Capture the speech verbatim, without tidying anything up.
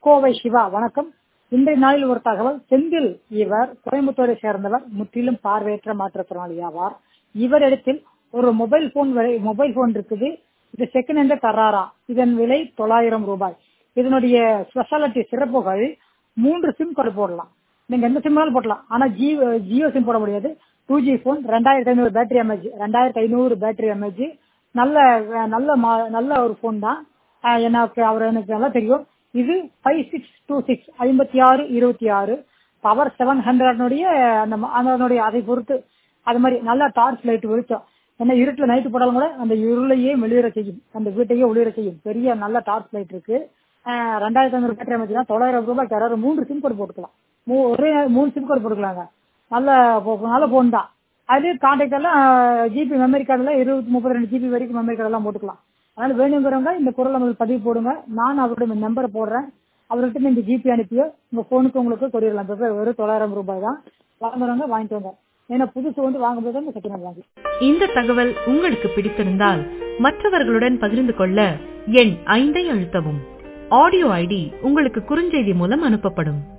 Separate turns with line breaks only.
கோவை சிவா வணக்கம். இன்றைய நாளில் ஒரு தகவல். செந்தில் இவர் கோயம்புத்தூரை சேர்ந்தவர், முற்றிலும் பார்வையற்ற மாற்றுத்திறனாளி ஆவார். இவரிடத்தில் ஒரு மொபைல் போன் மொபைல் போன் இருக்குது. இது செகண்ட் ஹேண்ட் தராரா. இதன் விலை தொள்ளாயிரம் ரூபாய். இதனுடைய ஸ்பெஷாலிட்டி சிறப்புகள், மூன்று சிம் கார்டு போடலாம். நீங்க எந்த சிம் போடலாம். ஆனா ஜியோ ஜியோ சிம் போட முடியாது. டூ ஜி போன், ரெண்டாயிரத்தி ஐநூறு பேட்டரி எம்ஏஜ் ரெண்டாயிரத்தி ஐநூறு பேட்டரி எம்ஏஜ் நல்ல நல்ல நல்ல ஒரு போன் தான். எனக்கு அவர் எனக்கு நல்லா தெரியும். இது ஃபைவ் சிக்ஸ் டூ சிக்ஸ் ஐம்பத்தி ஆறு இருபத்தி ஆறு பவர் செவன் ஹண்ட்ரட்னுடைய அதனுடைய அதை பொறுத்து அது மாதிரி நல்ல டார்ச் லைட் வெளிச்சம். ஏன்னா இருட்டுல நைட்டு போட்டாலும் கூட அந்த இருளையே வெளியேற செய்யும், அந்த வீட்டையே ஒளிர செய்யும். பெரிய நல்ல டார்ச் லைட் இருக்கு. ரெண்டாயிரத்தி ஐநூறு பேட்டரி எம்ஏஜ் தான். தொள்ளாயிரம் ரூபாய்க்கு யாராவது மூன்று சிம் கார்டு போட்டுக்கலாம். ஒரே மூணு சிம் கார்டு போட்டுக்கலாங்க. நல்ல நல்ல போன் தான். அது கான்டாக்ட் எல்லாம் ஜிபி மெமரி கார்டுல இருபத்தி முப்பத்தி ரெண்டு ஜிபி வரைக்கும் மெமரி கார்டு எல்லாம் போட்டுக்கலாம். அதனால வேணுங்கிறவங்க இந்த குரல் நமக்கு பதிவு போடுங்க. நான் அவருடைய நம்பரை போடுறேன். அவர்கிட்ட இந்த ஜிபி அனுப்பியோ உங்க போனுக்கு உங்களுக்கு கொரியர்லாம் வெறும் தொள்ளாயிரம் ரூபாய் தான். வாங்குறவங்க வாங்கிட்டு வாங்க. ஏன்னா புதுசு வந்து வாங்கும்போது அந்த செகண்ட் வாங்கி.
இந்த தகவல் உங்களுக்கு பிடித்திருந்தால் மற்றவர்களுடன் பகிர்ந்து கொள்ள எண் ஐந்தை அழுத்தவும். ஆடியோ ஐடி உங்களுக்கு குறுஞ்செய்தி மூலம் அனுப்பப்படும்.